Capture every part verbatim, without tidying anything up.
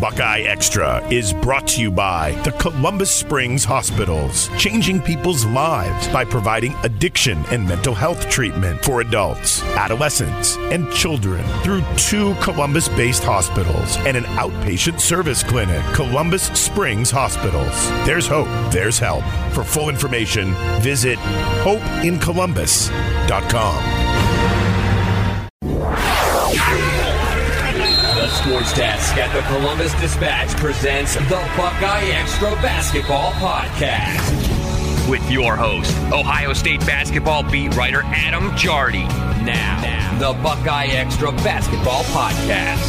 Buckeye Extra is brought to you by the Columbus Springs Hospitals, changing people's lives by providing addiction and mental health treatment for adults, adolescents, and children through two Columbus-based hospitals and an outpatient service clinic. Columbus Springs Hospitals. There's hope. There's help. For full information, visit hope in columbus dot com. The Sports Desk at the Columbus Dispatch presents the Buckeye Extra Basketball Podcast. With your host, Ohio State basketball beat writer Adam Jardy. Now, now, the Buckeye Extra Basketball Podcast.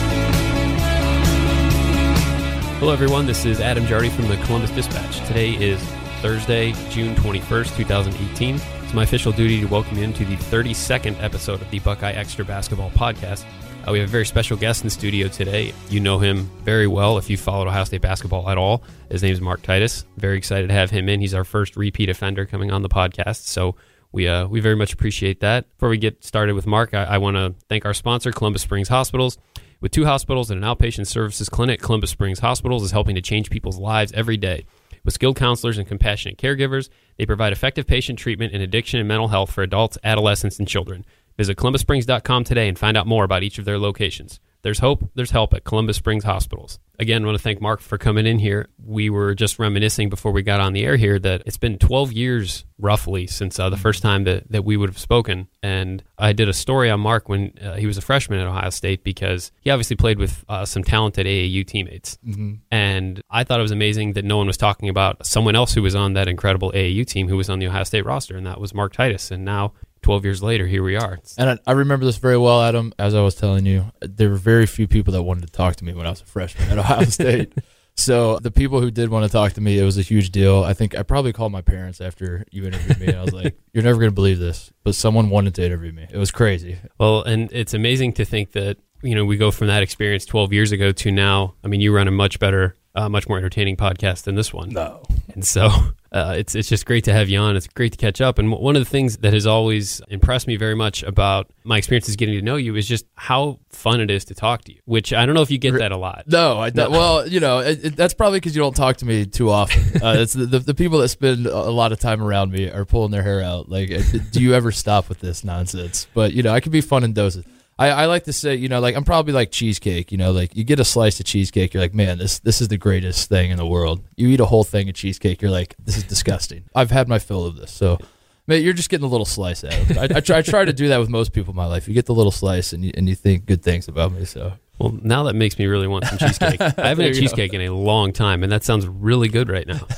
Hello, everyone. This is Adam Jardy from the Columbus Dispatch. Today is Thursday, June twenty-first, twenty eighteen. It's my official duty to welcome you into the thirty-second episode of the Buckeye Extra Basketball Podcast. Uh, we have a very special guest in the studio today. You know him very well if you followed Ohio State basketball at all. His name is Mark Titus. Very excited to have him in. He's our first repeat offender coming on the podcast, so we uh, we very much appreciate that. Before we get started with Mark, I, I want to thank our sponsor, Columbus Springs Hospitals. With two hospitals and an outpatient services clinic, Columbus Springs Hospitals is helping to change people's lives every day. With skilled counselors and compassionate caregivers, they provide effective patient treatment in addiction and mental health for adults, adolescents, and children. Visit columbus springs dot com today and find out more about each of their locations. There's hope, there's help at Columbus Springs Hospitals. Again, I want to thank Mark for coming in here. We were just reminiscing before we got on the air here that it's been twelve years, roughly, since uh, the first time that, that we would have spoken. And I did a story on Mark when uh, he was a freshman at Ohio State because he obviously played with uh, some talented A A U teammates. Mm-hmm. And I thought it was amazing that no one was talking about someone else who was on that incredible A A U team who was on the Ohio State roster, and that was Mark Titus. And now, twelve years later, here we are. And I, I remember this very well, Adam. As I was telling you, there were very few people that wanted to talk to me when I was a freshman at Ohio State. So the people who did want to talk to me, it was a huge deal. I think I probably called my parents after you interviewed me, and I was like, you're never going to believe this, but someone wanted to interview me. It was crazy. Well, and it's amazing to think that, you know, we go from that experience twelve years ago to now. I mean, you run a much better, uh, much more entertaining podcast than this one. No. And so uh, it's it's just great to have you on. It's great to catch up. And one of the things that has always impressed me very much about my experiences getting to know you is just how fun it is to talk to you, which I don't know if you get that a lot. No, I don't. No. Well, you know, it, it, that's probably because you don't talk to me too often. Uh, it's the, the, the people that spend a lot of time around me are pulling their hair out. Like, do you ever stop with this nonsense? But, you know, I can be fun in doses. I, I like to say, you know, like I'm probably like cheesecake, you know, like you get a slice of cheesecake, you're like, man, this this is the greatest thing in the world. You eat a whole thing of cheesecake, you're like, this is disgusting. I've had my fill of this. So, man, you're just getting a little slice out of it. I, I, try, I try to do that with most people in my life. You get the little slice and you, and you think good things about me. So, well, now that makes me really want some cheesecake. I haven't had cheesecake go. in a long time, and that sounds really good right now.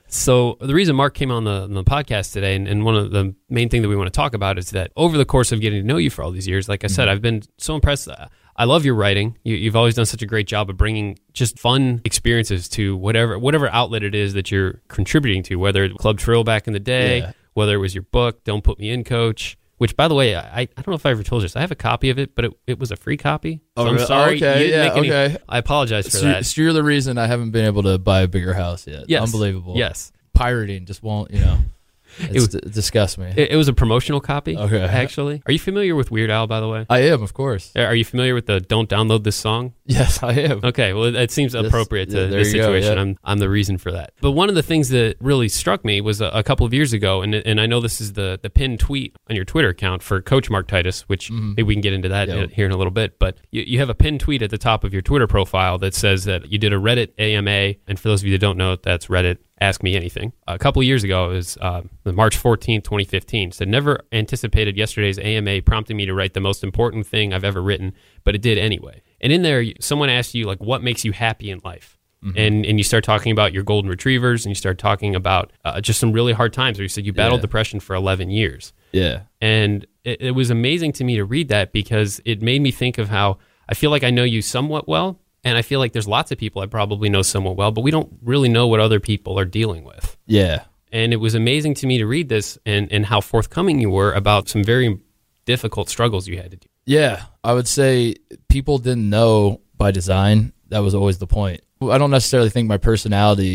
So the reason Mark came on the, on the podcast today, and, and one of the main things that we want to talk about is that over the course of getting to know you for all these years, like I said, mm-hmm. I've been so impressed. I love your writing. You, you've always done such a great job of bringing just fun experiences to whatever whatever outlet it is that you're contributing to, whether it's Club Trill back in the day, yeah. whether it was your book, Don't Put Me In, Coach. Which, by the way, I, I don't know if I ever told you this. I have a copy of it, but it, it was a free copy. So oh, I'm sorry. Okay, you didn't yeah, make any, okay. I apologize for so, that. So you're the reason I haven't been able to buy a bigger house yet. Yes. Unbelievable. Yes. Pirating just won't, you know, it's, it, it disgusts me. It, it was a promotional copy, okay. actually. Are you familiar with Weird Al, by the way? I am, of course. Are you familiar with the Don't Download This Song? Yes, I am. Okay, well, it seems This, appropriate to yeah, this situation. Go, yeah. I'm I'm the reason for that. But one of the things that really struck me was a, a couple of years ago, and and I know this is the, the pinned tweet on your Twitter account for Coach Mark Titus, which mm-hmm. maybe we can get into that yeah. here in a little bit. But you, you have a pinned tweet at the top of your Twitter profile that says that you did a Reddit A M A, and for those of you that don't know, that's Reddit Ask Me Anything. A couple of years ago, it was uh, March fourteenth, twenty fifteen. Said, never anticipated yesterday's A M A prompting me to write the most important thing I've ever written, but it did anyway. And in there, someone asked you, like, what makes you happy in life? Mm-hmm. And and you start talking about your golden retrievers, and you start talking about uh, just some really hard times where you said you battled yeah. depression for eleven years. Yeah. And it, it was amazing to me to read that because it made me think of how I feel like I know you somewhat well, and I feel like there's lots of people I probably know somewhat well, but we don't really know what other people are dealing with. Yeah. And it was amazing to me to read this and, and how forthcoming you were about some very difficult struggles you had to do. Yeah, I would say people didn't know by design. That was always the point. I don't necessarily think my personality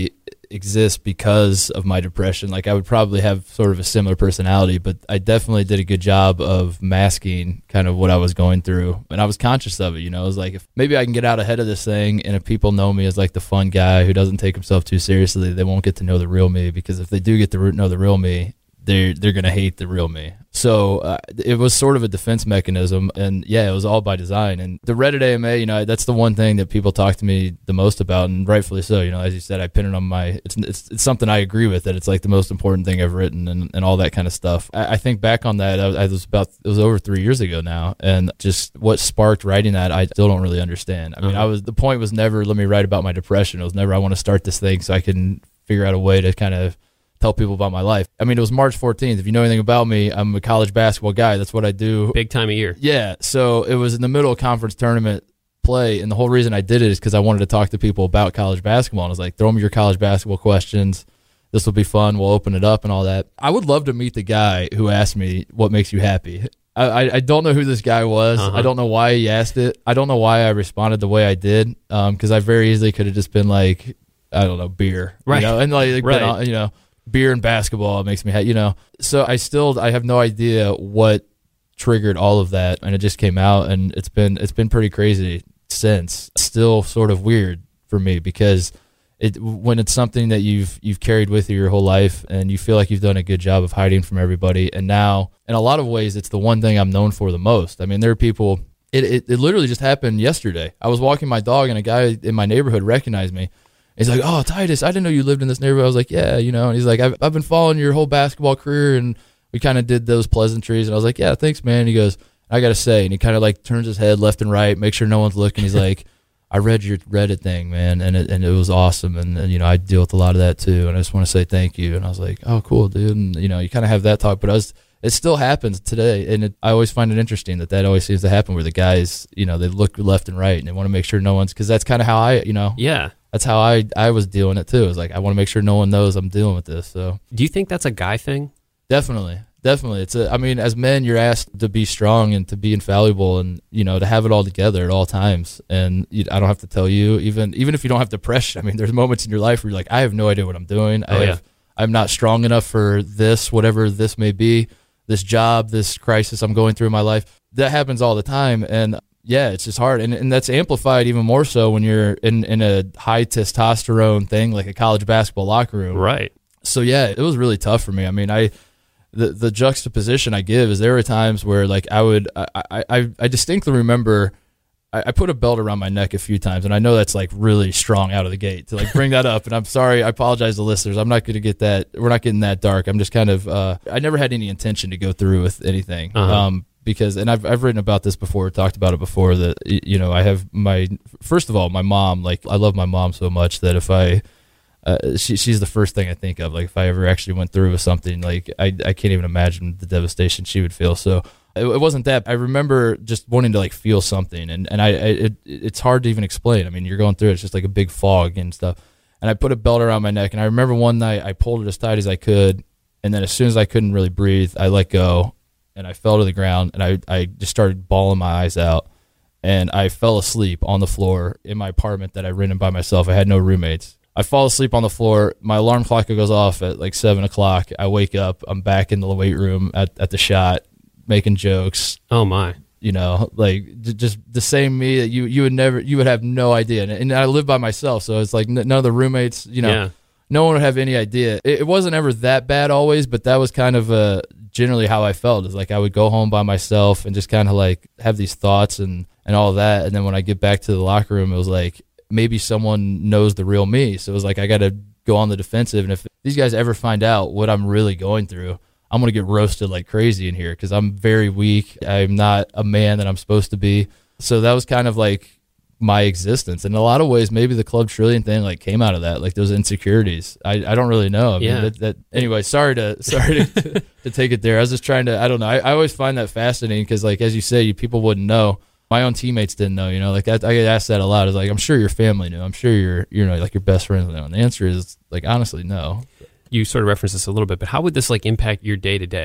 exists because of my depression. Like I would probably have sort of a similar personality, but I definitely did a good job of masking kind of what I was going through. And I was conscious of it, you know. I was like, if maybe I can get out ahead of this thing, and if people know me as like the fun guy who doesn't take himself too seriously, they won't get to know the real me, because if they do get to know the real me, they're, they're going to hate the real me. So uh, it was sort of a defense mechanism, and yeah, it was all by design. And the Reddit A M A, you know, that's the one thing that people talk to me the most about, and rightfully so. You know, as you said, I pin it on my, it's it's, it's something I agree with, that it's like the most important thing I've written, and, and all that kind of stuff. I, I think back on that, I was, I was about, it was over three years ago now, and just what sparked writing that, I still don't really understand. I mean, uh-huh. I was, the point was never, let me write about my depression. It was never, I want to start this thing so I can figure out a way to kind of tell people about my life. I mean, it was March fourteenth. If you know anything about me, I'm a college basketball guy. That's what I do. Big time of year. Yeah. So it was in the middle of conference tournament play, and the whole reason I did it is because I wanted to talk to people about college basketball. And I was like, throw me your college basketball questions. This will be fun. We'll open it up and all that. I would love to meet the guy who asked me, what makes you happy? I, I, I don't know who this guy was. Uh-huh. I don't know why he asked it. I don't know why I responded the way I did, because um, I very easily could have just been like, I don't know, beer. Right. You know? And like, right. been, you know, beer and basketball makes me happy, you know. So I still, I have no idea what triggered all of that, and it just came out, and it's been, it's been pretty crazy since. Still sort of weird for me, because it, when it's something that you've, you've carried with you your whole life, and you feel like you've done a good job of hiding from everybody, and now, in a lot of ways, it's the one thing I'm known for the most. I mean, there are people, it, it, it literally just happened yesterday. I was walking my dog, and a guy in my neighborhood recognized me. He's like, oh, Titus, I didn't know you lived in this neighborhood. I was like, yeah, you know. And he's like, I've, I've been following your whole basketball career, and we kind of did those pleasantries. And I was like, yeah, thanks, man. And he goes, I got to say, and he kind of like turns his head left and right, make sure no one's looking. He's like, I read your Reddit thing, man, and it, and it was awesome. And, and, you know, I deal with a lot of that too. And I just want to say thank you. And I was like, oh, cool, dude. And, you know, you kind of have that talk. But I was, it still happens today. And it, I always find it interesting that that always seems to happen, where the guys, you know, they look left and right, and they want to make sure no one's, because that's kind of how I, you know. Yeah. That's how I, I was dealing it too. It was like, I want to make sure no one knows I'm dealing with this. So, do you think that's a guy thing? Definitely, definitely. It's a. I mean, as men, you're asked to be strong and to be infallible, and you know, to have it all together at all times. And you, I don't have to tell you, even even if you don't have depression. I mean, there's moments in your life where you're like, I have no idea what I'm doing. Oh, I yeah. have, I'm not strong enough for this, whatever this may be, this job, this crisis I'm going through in my life. That happens all the time, and. Yeah, it's just hard, and and that's amplified even more so when you're in, in a high testosterone thing like a college basketball locker room. Right. So yeah, it was really tough for me. I mean, I the the juxtaposition I give is there were times where like I would I I, I distinctly remember I, I put a belt around my neck a few times, and I know that's like really strong out of the gate to like bring that up. And I'm sorry, I apologize to listeners. I'm not going to get that. We're not getting that dark. I'm just kind of uh, I never had any intention to go through with anything. Uh-huh. Um, Because, and I've I've written about this before, talked about it before, that, you know, I have my, first of all, my mom, like, I love my mom so much that if I, uh, she she's the first thing I think of, like, if I ever actually went through with something, like, I, I can't even imagine the devastation she would feel. So it, it wasn't that. I remember just wanting to, like, feel something, and, and I, I it, it's hard to even explain. I mean, you're going through it, it's just like a big fog and stuff. And I put a belt around my neck, and I remember one night I pulled it as tight as I could, and then as soon as I couldn't really breathe, I let go. And I fell to the ground, and I, I just started bawling my eyes out, and I fell asleep on the floor in my apartment that I rented by myself. I had no roommates. I fall asleep on the floor. My alarm clock goes off at like seven o'clock. I wake up. I'm back in the weight room at, at the shot, making jokes. Oh, my. You know, like just the same me that you, you would never, you would have no idea. And, and I live by myself, so it's like none of the roommates, you know, yeah. no one would have any idea. It, it wasn't ever that bad always, but that was kind of a, generally how I felt, is like I would go home by myself and just kind of like have these thoughts and, and all of that. And then when I get back to the locker room, it was like, maybe someone knows the real me. So it was like, I got to go on the defensive. And if these guys ever find out what I'm really going through, I'm going to get roasted like crazy in here, because I'm very weak. I'm not a man that I'm supposed to be. So that was kind of like my existence. In a lot of ways, maybe the Club Trillion thing like came out of that, like those insecurities. I, I don't really know. I yeah. mean, that, that, anyway, sorry to sorry to, to take it there. I was just trying to, I don't know. I, I always find that fascinating, because like, as you say, you, people wouldn't know. My own teammates didn't know, you know, like I, I get asked that a lot. It's like, I'm sure your family knew. I'm sure your, you know, like your best friends knew. And the answer is like, honestly, no. You sort of referenced this a little bit, but how would this like impact your day to day?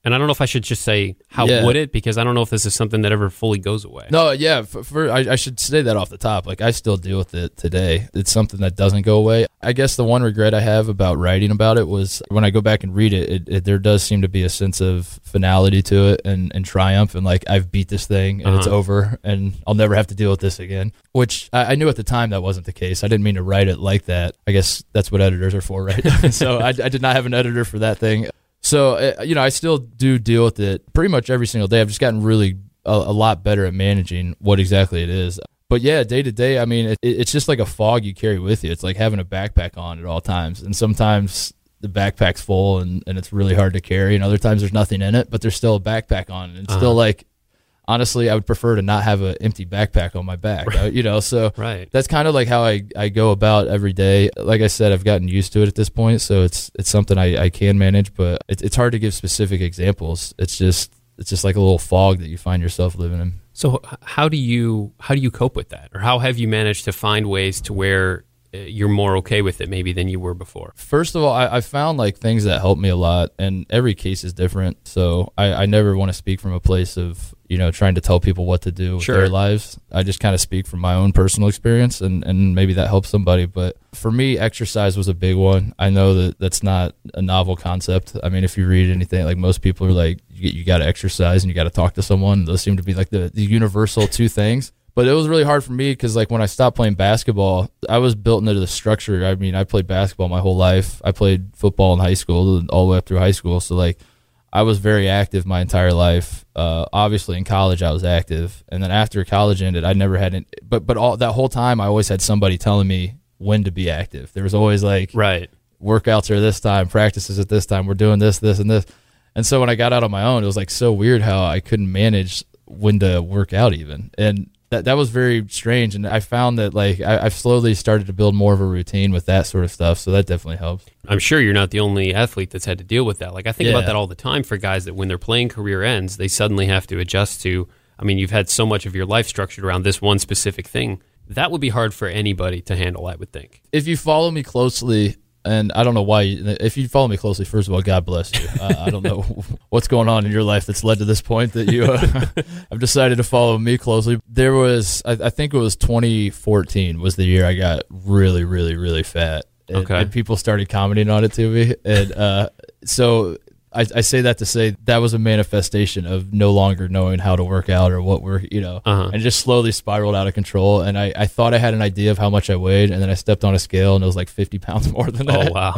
And I don't know if I should just say, how Yeah. would it? Because I don't know if this is something that ever fully goes away. No, yeah, for, for I, I should say that off the top. Like, I still deal with it today. It's something that doesn't go away. I guess the one regret I have about writing about it was when I go back and read it, it, it there does seem to be a sense of finality to it and, and triumph, and like, I've beat this thing and uh-huh. it's over and I'll never have to deal with this again, which I, I knew at the time that wasn't the case. I didn't mean to write it like that. I guess that's what editors are for, right? So I, I did not have an editor for that thing. So, uh, you know, I still do deal with it pretty much every single day. I've just gotten really a, a lot better at managing what exactly it is. But yeah, day to day, I mean, it, it's just like a fog you carry with you. It's like having a backpack on at all times. And sometimes the backpack's full and, and it's really hard to carry. And other times there's nothing in it, but there's still a backpack on. And it's uh-huh. still like, honestly, I would prefer to not have an empty backpack on my back, right. you know? So right. that's kind of like how I, I go about every day. Like I said, I've gotten used to it at this point, so it's it's something I, I can manage, but it, it's hard to give specific examples. It's just it's just like a little fog that you find yourself living in. So how do you how do you cope with that? Or how have you managed to find ways to where you're more okay with it maybe than you were before? First of all, I, I found like things that help me a lot, and every case is different. So I, I never want to speak from a place of, you know, trying to tell people what to do with sure. their lives. I just kind of speak from my own personal experience, and, and maybe that helps somebody. But for me, exercise was a big one. I know that that's not a novel concept. I mean, if you read anything, like most people are like, you, you got to exercise and you got to talk to someone. Those seem to be like the, the universal two things. But it was really hard for me because, like, when I stopped playing basketball, I was built into the structure. I mean, I played basketball my whole life. I played football in high school, all the way up through high school. So, like, I was very active my entire life. Uh, obviously, in college, I was active. And then after college ended, I never had any, but but all that whole time, I always had somebody telling me when to be active. There was always, like, right. workouts are this time, practices at this time, we're doing this, this, and this. And so when I got out on my own, it was, like, so weird how I couldn't manage when to work out even. And That that was very strange, and I found that like I, I've slowly started to build more of a routine with that sort of stuff, so that definitely helps. I'm sure you're not the only athlete that's had to deal with that. Like I think yeah. about that all the time for guys that when their playing career ends, they suddenly have to adjust to, I mean, you've had so much of your life structured around this one specific thing. That would be hard for anybody to handle, I would think. If you follow me closely, and I don't know why, you, if you follow me closely, first of all, God bless you. Uh, I don't know what's going on in your life that's led to this point that you uh, have decided to follow me closely. There was, I, I think it was twenty fourteen was the year I got really, really, really fat. And, okay. and people started commenting on it to me. And uh, so I, I say that to say that was a manifestation of no longer knowing how to work out or what we're, you know, uh-huh. and just slowly spiraled out of control. And I, I thought I had an idea of how much I weighed, and then I stepped on a scale and it was like fifty pounds more than that. Oh, wow.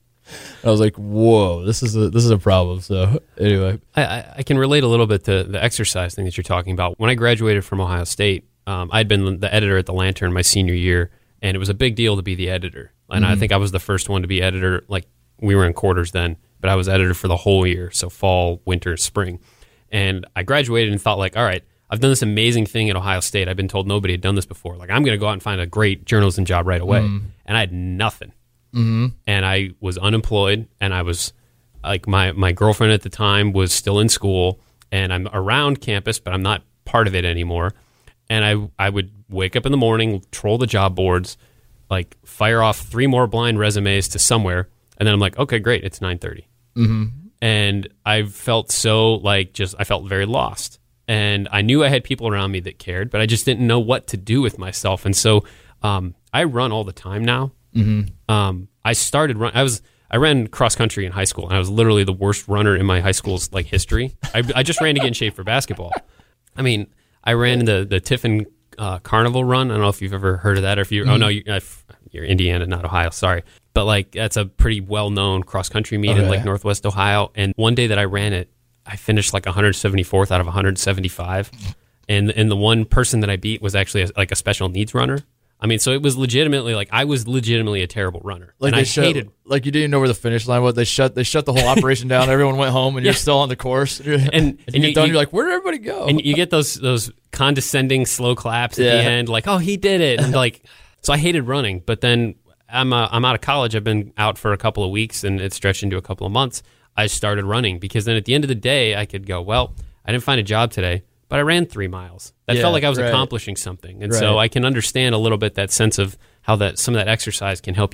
I was like, whoa, this is a, this is a problem. So anyway. I, I, I can relate a little bit to the exercise thing that you're talking about. When I graduated from Ohio State, um, I'd been the editor at the Lantern my senior year, and it was a big deal to be the editor. And mm-hmm. I think I was the first one to be editor. Like, we were in quarters then, but I was editor for the whole year, so fall, winter, spring. And I graduated and thought, like, all right, I've done this amazing thing at Ohio State. I've been told nobody had done this before. Like, I'm going to go out and find a great journalism job right away. Mm. And I had nothing. Mm-hmm. And I was unemployed, and I was, like, my, my girlfriend at the time was still in school, and I'm around campus, but I'm not part of it anymore. And I, I would wake up in the morning, troll the job boards, like, fire off three more blind resumes to somewhere, and then I'm like, okay, great, it's nine thirty. Mm-hmm. And I felt so, like, just, I felt very lost. And I knew I had people around me that cared, but I just didn't know what to do with myself. And so um, I run all the time now. Mm-hmm. Um, I started run. I was I ran cross country in high school, and I was literally the worst runner in my high school's like history. I, I just ran to get in shape for basketball. I mean, I ran the the Tiffin uh, Carnival Run. I don't know if you've ever heard of that, or if you mm-hmm. oh no, you, uh, you're Indiana, not Ohio. Sorry. But, like, that's a pretty well-known cross-country meet okay. in, like, Northwest Ohio. And one day that I ran it, I finished, like, one hundred seventy-fourth out of one hundred seventy-five. And and the one person that I beat was actually, a, like, a special needs runner. I mean, so it was legitimately, like, I was legitimately a terrible runner. Like, and they I shut, hated... Like, you didn't know where the finish line was. They shut They shut the whole operation down. Everyone went home, and yeah. you're still on the course. And, and, and you get you, done, you, you're like, where did everybody go? And you get those those condescending slow claps at yeah. the end, like, oh, he did it. And, like, so I hated running. But then... I'm uh, I'm out of college. I've been out for a couple of weeks, and it stretched into a couple of months. I started running because then at the end of the day, I could go, well, I didn't find a job today, but I ran three miles. That yeah, felt like I was right. accomplishing something. And right. so I can understand a little bit that sense of how that some of that exercise can help you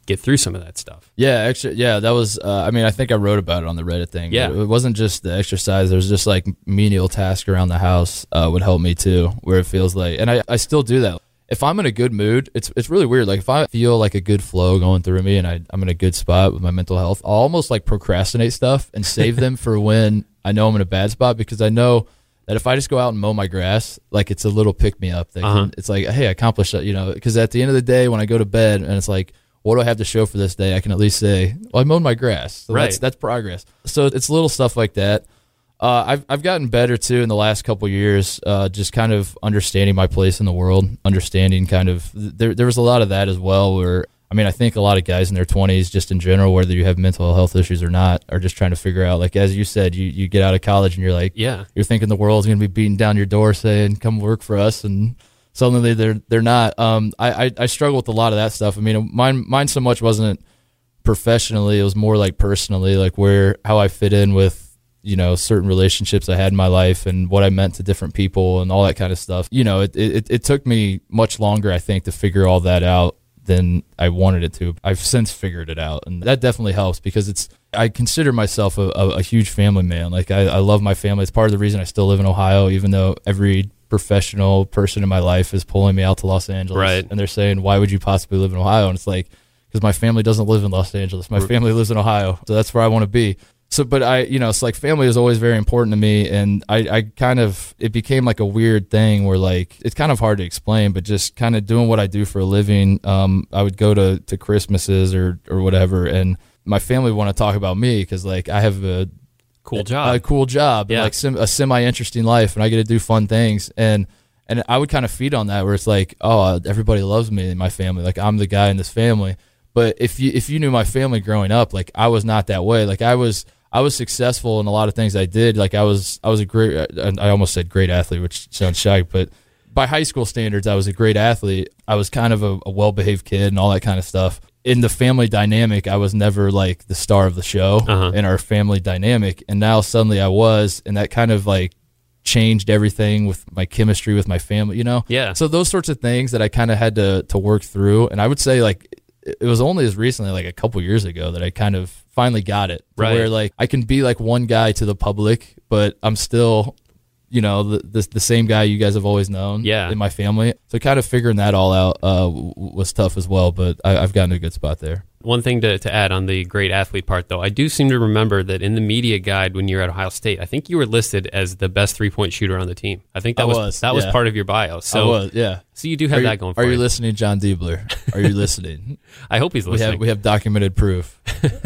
get through some of that stuff. Yeah, actually, yeah, that was, uh, I mean, I think I wrote about it on the Reddit thing. Yeah. It wasn't just the exercise. There was just like menial tasks around the house uh, would help me too, where it feels like, and I, I still do that. If I'm in a good mood, it's it's really weird. Like if I feel like a good flow going through me and I, I'm in a good spot with my mental health, I'll almost like procrastinate stuff and save them for when I know I'm in a bad spot, because I know that if I just go out and mow my grass, like it's a little pick me up. That Uh-huh. can, it's like, hey, I accomplished that, you know, because at the end of the day, when I go to bed and it's like, what do I have to show for this day? I can at least say, well, I mowed my grass. So Right. that's, that's progress. So it's little stuff like that. Uh, I've I've gotten better too in the last couple of years, uh, just kind of understanding my place in the world, understanding kind of there there was a lot of that as well. Where I mean, I think a lot of guys in their twenties, just in general, whether you have mental health issues or not, are just trying to figure out. Like as you said, you, you get out of college and you're like, Yeah. you're thinking the world's going to be beating down your door, saying, "Come work for us," and suddenly they're they're not. Um, I, I I struggle with a lot of that stuff. I mean, mine mine so much wasn't professionally; it was more like personally, like where how I fit in with, you know, certain relationships I had in my life and what I meant to different people and all that kind of stuff. You know, it, it, it took me much longer, I think, to figure all that out than I wanted it to. I've since figured it out, and that definitely helps because it's, I consider myself a, a, a huge family man. Like I, I love my family. It's part of the reason I still live in Ohio, even though every professional person in my life is pulling me out to Los Angeles. Right. And they're saying, why would you possibly live in Ohio? And it's like, because my family doesn't live in Los Angeles. My family lives in Ohio. So that's where I want to be. So, but I, you know, it's like family is always very important to me. And I, I kind of, it became like a weird thing where like, it's kind of hard to explain, but just kind of doing what I do for a living. Um, I would go to, to Christmases or, or whatever. And my family would want to talk about me because like I have a Cool job. a, a cool job, Yeah. and like sim, a semi-interesting life, and I get to do fun things. And, and I would kind of feed on that where it's like, oh, everybody loves me in my family. Like I'm the guy in this family. But if you, if you knew my family growing up, like I was not that way. Like I was, I was successful in a lot of things I did. Like I was, I was a great, I almost said great athlete, which sounds shy, but by high school standards, I was a great athlete. I was kind of a, a well-behaved kid and all that kind of stuff. In the family dynamic, I was never like the star of the show Uh-huh. in our family dynamic. And now suddenly I was, and that kind of like changed everything with my chemistry with my family, you know? Yeah. So those sorts of things that I kind of had to, to work through. And I would say like, it was only as recently, like a couple years ago, that I kind of finally got it. Right. Where like I can be like one guy to the public, but I'm still, you know, the, the the same guy you guys have always known. Yeah. In my family. So kind of figuring that all out uh, w- was tough as well, but I, I've gotten a good spot there. One thing to, to add on the great athlete part, though, I do seem to remember that in the media guide when you were at Ohio State, I think you were listed as the best three-point shooter on the team. I think that I was, was, that was yeah. part of your bio. So, I was, yeah. so you do have Are you, that going for are you. you listening, John Diebler? Are you listening? I hope he's we listening. have we have documented proof.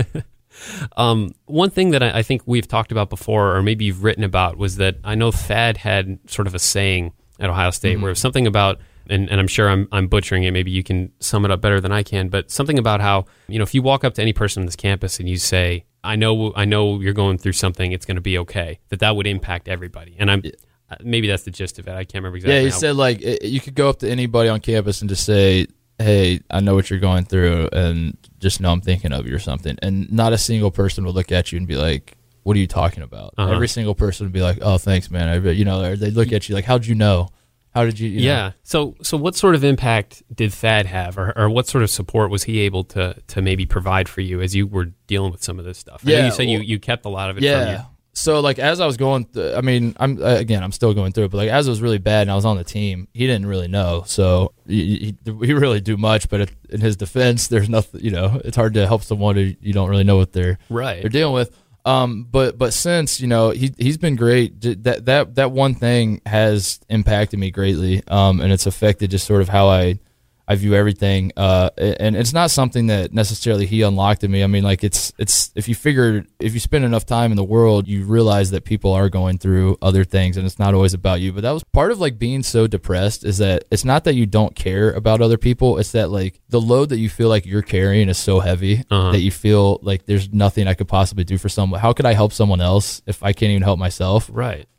Um, one thing that I, I think we've talked about before, or maybe you've written about, was that I know Thad had sort of a saying at Ohio State Mm-hmm. where it was something about, and, and I'm sure I'm, I'm butchering it, maybe you can sum it up better than I can, but something about how, you know, if you walk up to any person on this campus and you say, I know, I know you're going through something, it's going to be okay, that that would impact everybody. And I'm, uh, maybe that's the gist of it. I can't remember exactly. Yeah, he how. said like it, you could go up to anybody on campus and just say, hey, I know what you're going through, and just know I'm thinking of you or something. And not a single person would look at you and be like, what are you talking about? Uh-huh. Every single person would be like, oh, thanks, man. I, you know, or they look at you like, how'd you know? How did you, you know? Yeah. So, so what sort of impact did Thad have, or, or what sort of support was he able to to maybe provide for you as you were dealing with some of this stuff? I know Yeah, you said you, well- you kept a lot of it Yeah. from you. So like as I was going, th- I mean, I'm uh, again, I'm still going through it, but like as it was really bad and I was on the team, he didn't really know, so he, he, he really do much. But it, in his defense, there's nothing, you know, it's hard to help someone who you don't really know what they're Right. they're dealing with. Um, but but since you know he he's been great. That that that one thing has impacted me greatly, um, and it's affected just sort of how I. I view everything, uh, and it's not something that necessarily he unlocked in me. I mean, like it's it's if you figure if you spend enough time in the world, you realize that people are going through other things, and it's not always about you. But that was part of like being so depressed, is that it's not that you don't care about other people. It's that like the load that you feel like you're carrying is so heavy Uh-huh. that you feel like there's nothing I could possibly do for someone. How could I help someone else if I can't even help myself? Right.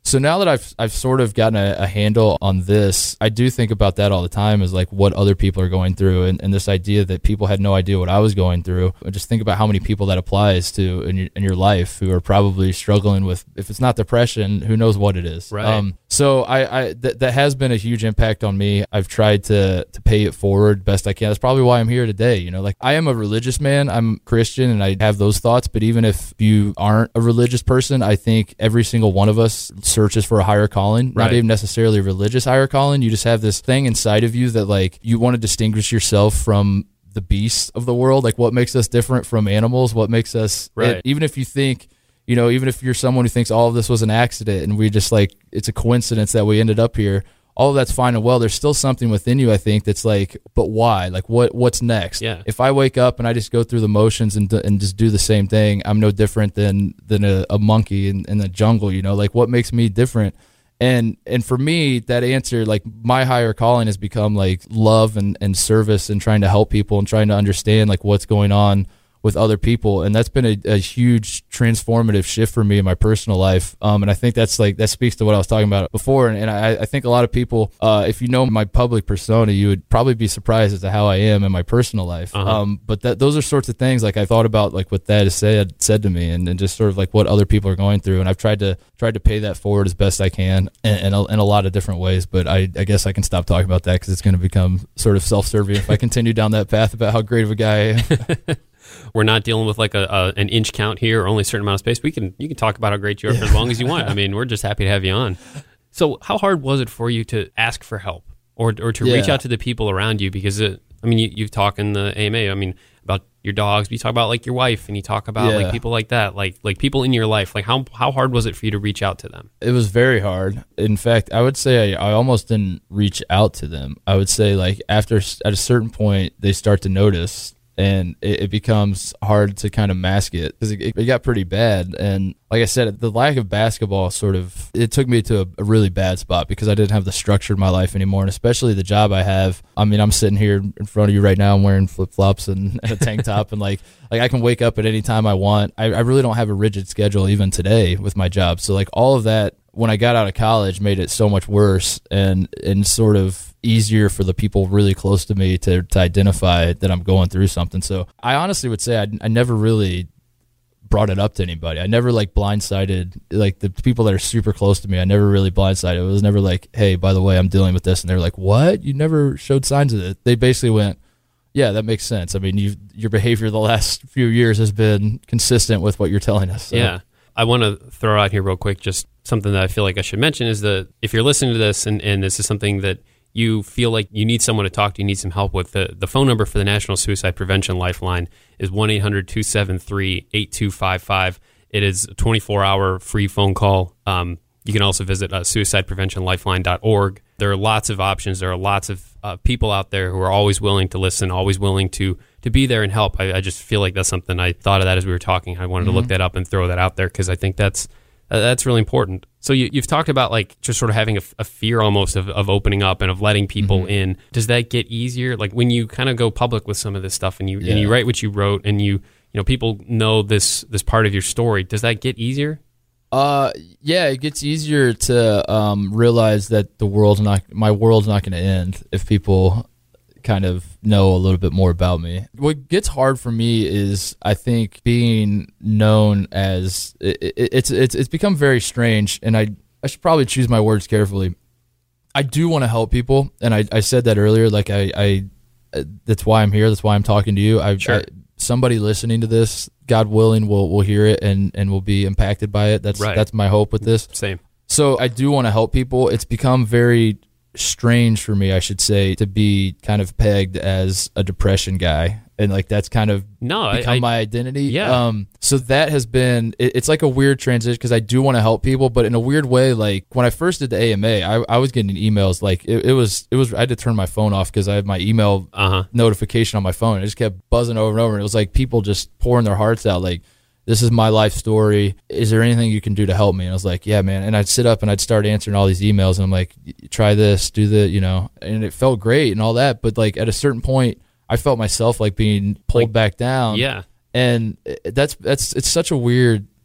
So now that I've I've sort of gotten a, a handle on this, I do think about that all the time, is like what other people are going through, and, and this idea that people had no idea what I was going through. And just think about how many people that applies to in your, in your life who are probably struggling with, if it's not depression, who knows what it is. Right. Um, so I, I th- that has been a huge impact on me. I've tried to to pay it forward best I can. That's probably why I'm here today. You know, like I am a religious man. I'm Christian, and I have those thoughts. But even if you aren't a religious person, I think every single one of us searches for a higher calling, right. Not even necessarily a religious higher calling. You just have this thing inside of you that like you want to distinguish yourself from the beasts of the world. Like what makes us different from animals? What makes us, right. it, even if you think, you know, even if you're someone who thinks all of this was an accident and we just like, it's a coincidence that we ended up here, all of that's fine and well. There's still something within you, I think, that's like, but why? Like, what? What's next? Yeah. If I wake up and I just go through the motions and and just do the same thing, I'm no different than than a, a monkey in, in the jungle. You know, like what makes me different? And and for me, that answer, like my higher calling has become like love and, and service and trying to help people and trying to understand like what's going on with other people. And that's been a, a huge transformative shift for me in my personal life. Um, and I think that's like, that speaks to what I was talking about before. And, and I, I think a lot of people, uh, if you know my public persona, you would probably be surprised as to how I am in my personal life. Uh-huh. Um, but that, those are sorts of things like I thought about like what that has said, said to me and, and just sort of like what other people are going through. And I've tried to, tried to pay that forward as best I can in, in, a, in a lot of different ways. But I, I guess I can stop talking about that because it's going to become sort of self-serving if I continue down that path about how great of a guy I am. We're not dealing with like a, a an inch count here or only a certain amount of space. We can you can talk about how great you are for as long as you want. I mean, we're just happy to have you on. So how hard was it for you to ask for help or or to yeah. reach out to the people around you? Because, it, I mean, you, you've talked in the A M A, I mean, about your dogs, but you talk about like your wife and you talk about yeah. like people like that, like like people in your life. Like how how hard was it for you to reach out to them? It was very hard. In fact, I would say I, I almost didn't reach out to them. I would say like after at a certain point, they start to notice. And it, it becomes hard to kind of mask it because it, it got pretty bad. And like I said, the lack of basketball sort of, it took me to a, a really bad spot because I didn't have the structure in my life anymore. And especially the job I have. I mean, I'm sitting here in front of you right now. I'm wearing flip-flops and, and a tank top. And like, like I can wake up at any time I want. I, I really don't have a rigid schedule even today with my job. So like all of that, when I got out of college, made it so much worse and and sort of easier for the people really close to me to, to identify that I'm going through something. So I honestly would say I, I never really brought it up to anybody. I never like blindsided, like the people that are super close to me, I never really blindsided. It was never like, hey, by the way, I'm dealing with this. And they're like, what? You never showed signs of it. They basically went, yeah, that makes sense. I mean, you your behavior the last few years has been consistent with what you're telling us. So. Yeah. I want to throw out here real quick, just something that I feel like I should mention is that if you're listening to this and, and this is something that you feel like you need someone to talk to, you need some help with, the, the phone number for the National Suicide Prevention Lifeline is one eight hundred two seven three eight two five five. It is a twenty-four hour free phone call. Um, you can also visit uh, suicide prevention lifeline dot org. There are lots of options. There are lots of uh, people out there who are always willing to listen, always willing to to be there and help. I, I just feel like that's something, I thought of that as we were talking. I wanted mm-hmm. to look that up and throw that out there because I think that's uh, that's really important. So you, you've talked about like just sort of having a, a fear almost of, of opening up and of letting people mm-hmm. in. Does that get easier? Like when you kind of go public with some of this stuff and you yeah. and you write what you wrote and you you know people know this this part of your story, does that get easier? Uh, yeah, it gets easier to um, realize that the world's not, my world's not going to end if people kind of know a little bit more about me. What gets hard for me is, I think, being known as it, it, it's it's it's become very strange, and I I should probably choose my words carefully. I do want to help people, and I, I said that earlier. Like I, I that's why I'm here. That's why I'm talking to you. I, sure. I somebody listening to this, God willing, will will hear it and, and will be impacted by it. That's right. that's my hope with this. Same. So I do want to help people. It's become very strange for me, I should say, to be kind of pegged as a depression guy. And like that's kind of no, become I, I, my identity. Yeah. Um, so that has been, it, it's like a weird transition because I do want to help people, but in a weird way, like when I first did the A M A, I, I was getting emails like it, it was, it was, I had to turn my phone off because I had my email uh-huh. notification on my phone. It just kept buzzing over and over. And it was like people just pouring their hearts out. Like, this is my life story. Is there anything you can do to help me? And I was like, yeah, man. And I'd sit up and I'd start answering all these emails. And I'm like, try this, do the, you know, and it felt great and all that. But like at a certain point, I felt myself like being pulled like, back down. Yeah. And that's, that's, it's such a weird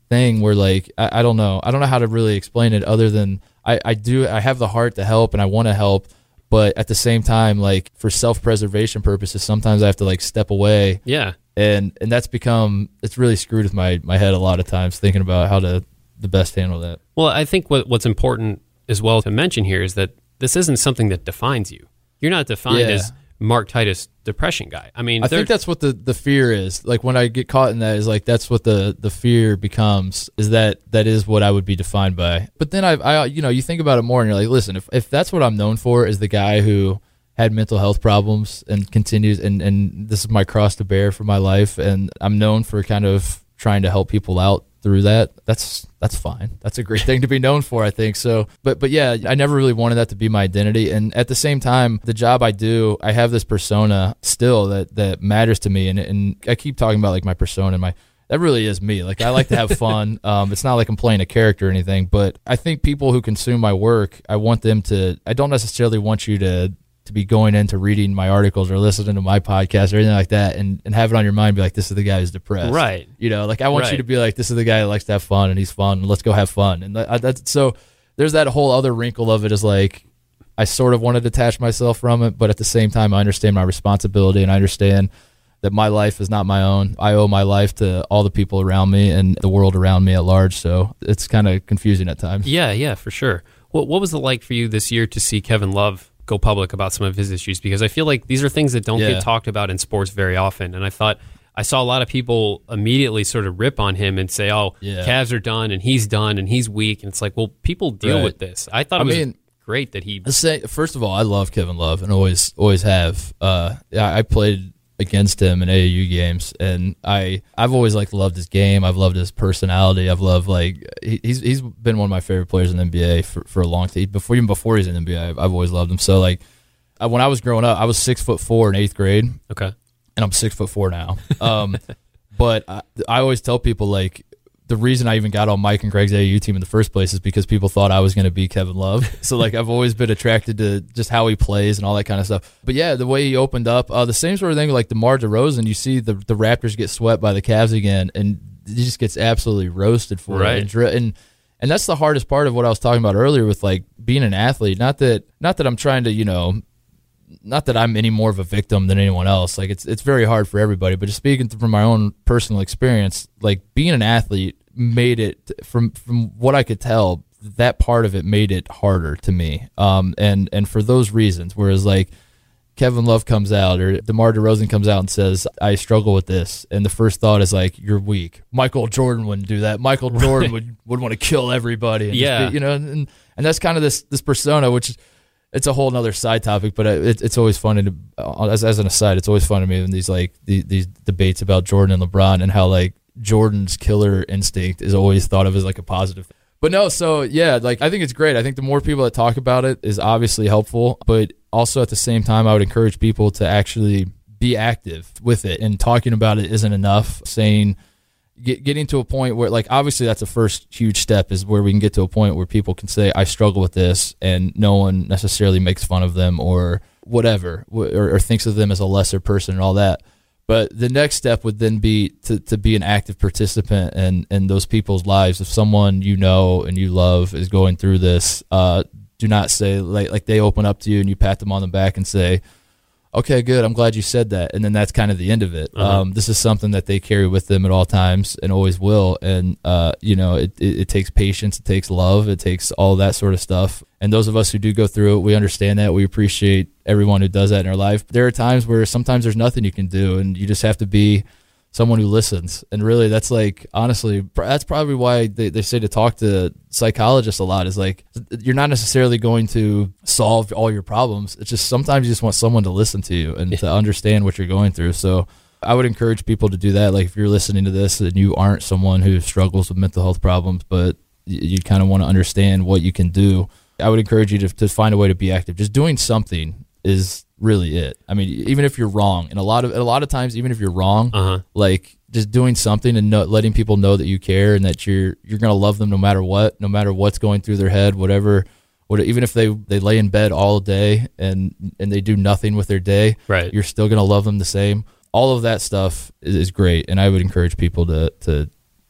thing where like I, I don't know. I don't know how to really explain it other than I, I do I have the heart to help and I want to help, but at the same time, like for self-preservation purposes, sometimes I have to like step away. Yeah. And and that's become it's really screwed with my, my head a lot of times thinking about how to the best handle that. Well, I think what what's important as well to mention here is that this isn't something that defines you. You're not defined Yeah. as Mark Titus depression guy. I mean, I think that's what the, the fear is. Like when I get caught in that is like that's what the, the fear becomes is that that is what I would be defined by. But then I I you know you think about it more and you're like, listen, if if that's what I'm known for is the guy who had mental health problems and continues and and this is my cross to bear for my life and I'm known for kind of trying to help people out through that, that's that's fine. That's a great thing to be known for, I think. So, but but yeah, I never really wanted that to be my identity. And at the same time, the job I do, I have this persona still that that matters to me. And and I keep talking about like my persona and my that really is me. Like I like to have fun. Um, it's not like I'm playing a character or anything. But I think people who consume my work, I want them to. I don't necessarily want you to. to be going into reading my articles or listening to my podcast or anything like that and, and have it on your mind, be like, this is the guy who's depressed. Right. You know, like I want right. you to be like, this is the guy that likes to have fun and he's fun and let's go have fun. And that, that's, so there's that whole other wrinkle of it is like, I sort of want to detach myself from it, but at the same time, I understand my responsibility and I understand that my life is not my own. I owe my life to all the people around me and the world around me at large. So it's kind of confusing at times. Yeah, yeah, for sure. What, what was it like for you this year to see Kevin Love go public about some of his issues? Because I feel like these are things that don't Yeah. get talked about in sports very often. And I thought I saw a lot of people immediately sort of rip on him and say, oh, Yeah. Cavs are done and he's done and he's weak. And it's like, well, people deal Right. with this. I thought it I was mean, great that he... Let's say, first of all, I love Kevin Love and always always have. Uh, I I played against him in A A U games, and I I've always like loved his game. I've loved his personality. I've loved like he, he's he's been one of my favorite players in the N B A for, for a long time. Before even before he's in the N B A, I've, I've always loved him. So like I, when I was growing up, I was six foot four in eighth grade, Okay. and I'm six foot four now. Um, but I, I always tell people like. The reason I even got on Mike and Greg's A A U team in the first place is because people thought I was going to be Kevin Love. So, like, I've always been attracted to just how he plays and all that kind of stuff. But, yeah, the way he opened up, uh, the same sort of thing like DeMar DeRozan, you see the the Raptors get swept by the Cavs again, and he just gets absolutely roasted for Right. it. And, dri- and and that's the hardest part of what I was talking about earlier with, like, being an athlete. Not that not that I'm trying to, you know, not that I'm any more of a victim than anyone else. Like, it's it's very hard for everybody. But just speaking from my own personal experience, like, being an athlete made it from from what I could tell, that part of it made it harder to me. Um, and and for those reasons, whereas like Kevin Love comes out or DeMar DeRozan comes out and says, I struggle with this, and the first thought is like, you're weak. Michael Jordan wouldn't do that. Michael Jordan would, would want to kill everybody. And Yeah. just be, you know, and and that's kind of this this persona, which it's a whole nother side topic, but it, it's always funny to as as an aside, it's always fun to me when these like the, these debates about Jordan and LeBron and how like Jordan's killer instinct is always thought of as like a positive thing. But no, so yeah, like I think it's great. I think the more people that talk about it is obviously helpful, but also at the same time, I would encourage people to actually be active with it, and talking about it isn't enough. Saying, get, getting to a point where, like, obviously that's the first huge step is where we can get to a point where people can say, I struggle with this, and no one necessarily makes fun of them or whatever, or, or thinks of them as a lesser person and all that. But the next step would then be to, to be an active participant in, in those people's lives. If someone you know and you love is going through this, uh, do not say, like, like they open up to you and you pat them on the back and say, okay, good, I'm glad you said that. And then that's kind of the end of it. Uh-huh. Um, this is something that they carry with them at all times and always will. And, uh, you know, it, it, it takes patience, it takes love, it takes all that sort of stuff. And those of us who do go through it, we understand that. We appreciate everyone who does that in our life. There are times where sometimes there's nothing you can do, and you just have to be someone who listens. And really, that's like, honestly, that's probably why they, they say to talk to psychologists a lot, is like, you're not necessarily going to solve all your problems. It's just sometimes you just want someone to listen to you and to understand what you're going through. So I would encourage people to do that. Like, if you're listening to this and you aren't someone who struggles with mental health problems, but you, you kind of want to understand what you can do, I would encourage you to, to find a way to be active. Just doing something is really it. I mean, even if you're wrong, and a lot of a lot of times, even if you're wrong, Uh-huh. like just doing something and know, letting people know that you care and that you're you're gonna love them no matter what, no matter what's going through their head, whatever. What, even if they, they lay in bed all day and and they do nothing with their day, Right. you're still gonna love them the same. All of that stuff is, is great, and I would encourage people to to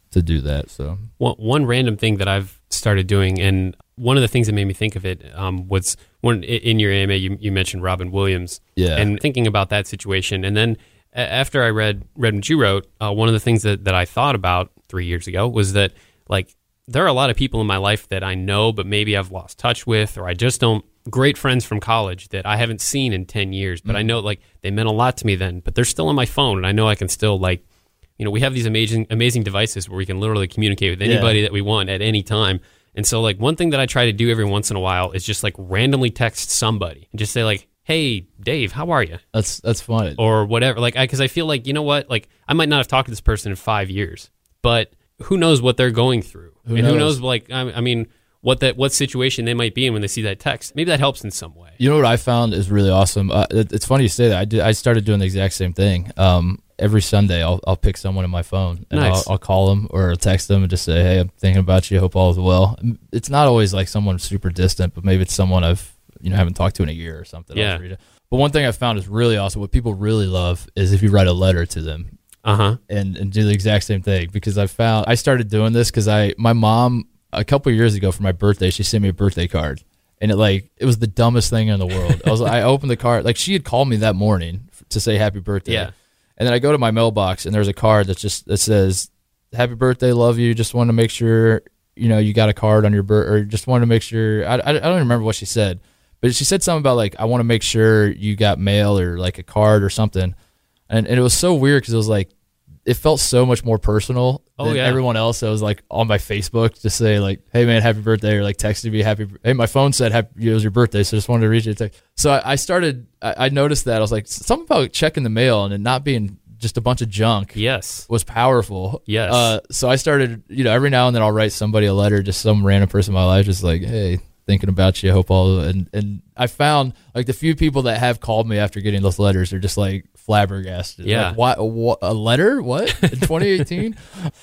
to do that. So one, one random thing that I've started doing, and one of the things that made me think of it um, was when in your A M A you, you mentioned Robin Williams, yeah, and thinking about that situation, and then after I read read what you wrote, uh, one of the things that, that I thought about three years ago was that like there are a lot of people in my life that I know, but maybe I've lost touch with, or I just don't. Great friends from college that I haven't seen in ten years, but mm-hmm. I know like they meant a lot to me then, but they're still on my phone, and I know I can still like, you know, we have these amazing amazing devices where we can literally communicate with anybody yeah. that we want at any time. And so like one thing that I try to do every once in a while is just like randomly text somebody and just say like, hey, Dave, how are you? That's that's fun. Or whatever. Like, because I, I feel like, you know what? Like, I might not have talked to this person in five years, but who knows what they're going through? Who and knows? who knows, like, I, I mean, what that what situation they might be in when they see that text. Maybe that helps in some way. You know what I found is really awesome? Uh, it, it's funny you say that. I did, I started doing the exact same thing. Um, every Sunday, I'll I'll pick someone in my phone and nice. I'll, I'll call them or text them and just say, hey, I'm thinking about you. Hope all is well. It's not always like someone super distant, but maybe it's someone I've you know haven't talked to in a year or something. Yeah. But one thing I found is really awesome. What people really love is if you write a letter to them. Uh-huh. And and do the exact same thing, because I found I started doing this because I my mom a couple of years ago for my birthday, she sent me a birthday card, and it like it was the dumbest thing in the world. I was I opened the card, like she had called me that morning to say happy birthday. Yeah. And then I go to my mailbox and there's a card that just that says happy birthday, love you. Just wanted to make sure you know you got a card on your birth, or just wanted to make sure. I, I I don't remember what she said, but she said something about like I want to make sure you got mail or like a card or something. And, and it was so weird because it was like, it felt so much more personal oh, than yeah. everyone else that was like on my Facebook to say like, hey man, happy birthday, or like texting me happy, hey, my phone said happy, it was your birthday, so just wanted to reach you. So I, I started, I, I noticed that. I was like, something about checking the mail and it not being just a bunch of junk yes. was powerful. Yes. Uh, so I started, you know, every now and then I'll write somebody a letter, just some random person in my life, just like, hey, thinking about you, hope all, and and I found like the few people that have called me after getting those letters are just like flabbergasted. Yeah. Like, what, what a letter? What in twenty eighteen?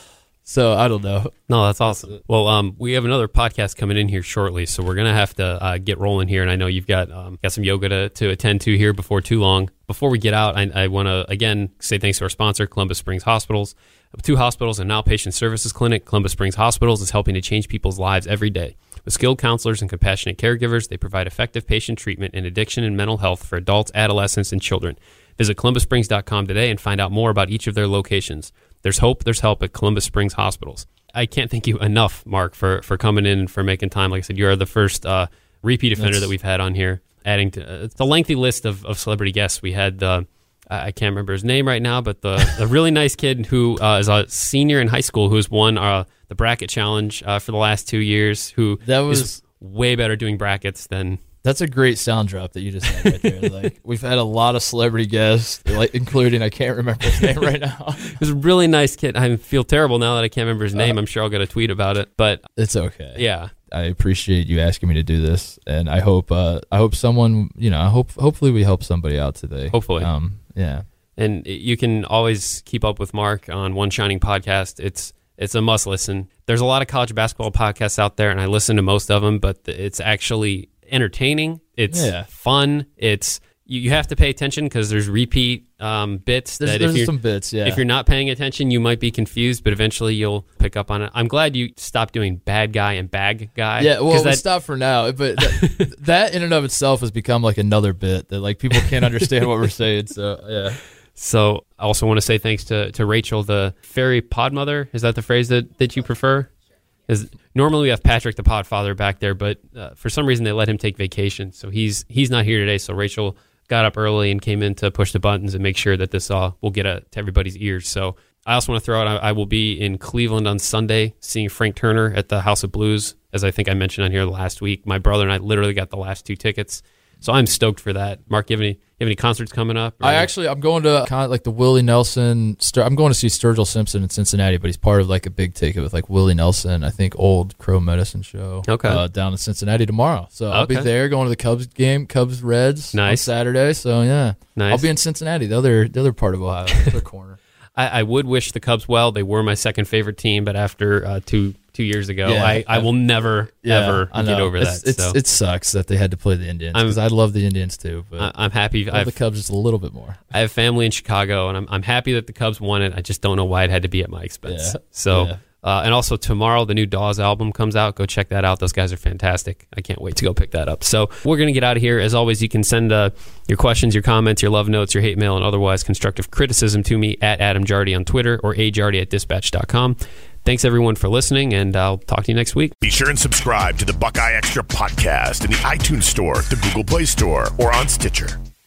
So I don't know. No, that's awesome. Well, um, we have another podcast coming in here shortly, so we're gonna have to uh, get rolling here. And I know you've got um, got some yoga to, to attend to here before too long. Before we get out, I, I want to again say thanks to our sponsor, Columbus Springs Hospitals. Two hospitals and an outpatient services clinic, Columbus Springs Hospitals is helping to change people's lives every day. With skilled counselors and compassionate caregivers, they provide effective patient treatment in addiction and mental health for adults, adolescents, and children. Visit columbus springs dot com today and find out more about each of their locations. There's hope, there's help at Columbus Springs Hospitals. I can't thank you enough, Mark, for, for coming in and for making time. Like I said, you are the first uh, repeat offender That's... that we've had on here. Adding to uh, it's a lengthy list of, of celebrity guests. We had the... Uh, I can't remember his name right now, but the, the really nice kid who uh, is a senior in high school who's won uh, the bracket challenge uh, for the last two years, who that was is way better doing brackets than... That's a great sound drop that you just had right there. Like, we've had a lot of celebrity guests, like including, I can't remember his name right now. He was a really nice kid. I feel terrible now that I can't remember his name. Uh, I'm sure I'll get a tweet about it, but... It's okay. Yeah. I appreciate you asking me to do this, and I hope uh, I hope someone, you know, I hope hopefully we help somebody out today. Hopefully. Um, yeah. And you can always keep up with Mark on One Shining Podcast. It's it's a must listen. There's a lot of college basketball podcasts out there, and I listen to most of them, but it's actually entertaining. It's yeah. fun. It's you, you have to pay attention because there's repeat um, bits. There's, that there's if you're, some bits, yeah. If you're not paying attention, you might be confused, but eventually you'll pick up on it. I'm glad you stopped doing bad guy and bag guy. Yeah, well, that, we stopped for now, but that, that in and of itself has become like another bit that like people can't understand what we're saying. So yeah. So I also want to say thanks to, to Rachel, the fairy pod mother. Is that the phrase that, that you prefer? Is normally we have Patrick, the pod father, back there, but uh, for some reason they let him take vacation, so he's he's not here today. So Rachel got up early and came in to push the buttons and make sure that this uh, will get a, to everybody's ears. So I also want to throw out, I, I will be in Cleveland on Sunday seeing Frank Turner at the House of Blues, as I think I mentioned on here last week. My brother and I literally got the last two tickets. So I'm stoked for that. Mark, you have any you have any concerts coming up? Or? I actually I'm going to kind of like the Willie Nelson. Stur- I'm going to see Sturgill Simpson in Cincinnati, but he's part of like a big ticket with like Willie Nelson. I think Old Crow Medicine Show. Okay. Uh, down in Cincinnati tomorrow. So I'll okay. be there going to the Cubs game, Cubs Reds nice. on Saturday. So yeah, nice. I'll be in Cincinnati, the other the other part of Ohio, the other corner. I, I would wish the Cubs well. They were my second favorite team, but after uh, two two years ago, yeah, I, I will never, yeah, ever get over it's, that. It's, so. It sucks that they had to play the Indians, because I love the Indians too. But I, I'm happy. I love the Cubs just a little bit more. I have family in Chicago, and I'm I'm happy that the Cubs won it. I just don't know why it had to be at my expense. Yeah, so yeah. Uh, and also tomorrow, the new Dawes album comes out. Go check that out. Those guys are fantastic. I can't wait to go pick that up. So we're going to get out of here. As always, you can send uh, your questions, your comments, your love notes, your hate mail, and otherwise constructive criticism to me at Adam Jardy on Twitter or a jardy at dispatch dot com. Thanks, everyone, for listening, and I'll talk to you next week. Be sure and subscribe to the Buckeye Extra podcast in the iTunes Store, the Google Play Store, or on Stitcher.